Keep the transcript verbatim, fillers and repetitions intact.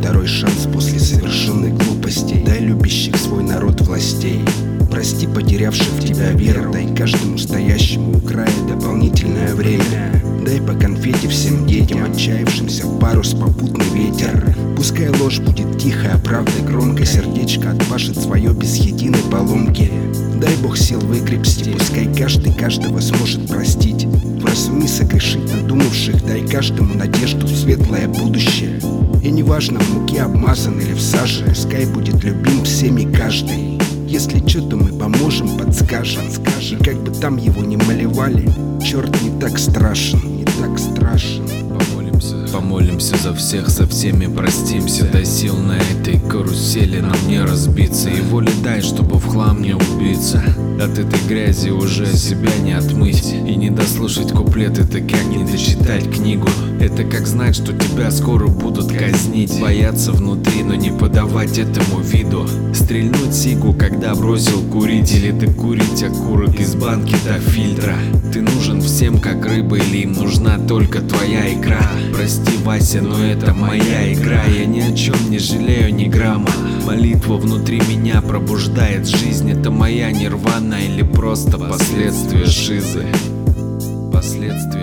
второй шанс после совершенной глупости. Дай любящих свой народ властей. Прости потерявших в тебя веру. Дай каждому стоящему у края дополнительное время. Дай по конфете всем детям, отчаявшимся в парус попутный ветер. Пускай ложь будет тихая, правда громко. Сердечко отпашет свое без единой поломки. Дай Бог сил выкрепсти, пускай каждый каждого сможет простить. Вразуми согрешить надумавших, дай каждому надежду в светлое будущее. И неважно, в муке обмазан или в саже, пускай будет любим всеми каждый. Если что-то мы поможем, подскажем, скажем. Как бы там его ни малевали, черт не так страшен, не так страшен. Помолимся, помолимся за всех, со всеми простимся. Дай сил на этой карусели нам не разбиться. И воли дай, чтобы в хлам не убиться. От этой грязи уже себя не отмыть. И не дослушать куплет, это как не дочитать книгу. Это как знать, что тебя скоро будут казнить. Бояться внутри, но не подавать этому виду. Стрельнуть сигу, когда бросил курить. Или докурить окурок из банки до фильтра. Ты нужен всем, как рыба, или им нужна только твоя икра. Прости, Вася, но это моя игра. Я ни о чем не жалею ни грамма. Молитва внутри меня пробуждает жизнь. Это моя нирвана или просто последствия шизы. Последствия